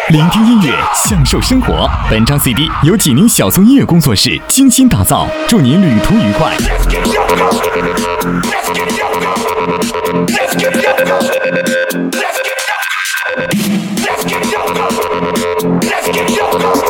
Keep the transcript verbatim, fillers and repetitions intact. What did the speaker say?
聆听音乐，享受生活。本张 C D 由济宁小松音乐工作室精心打造，祝您旅途愉快。Let's get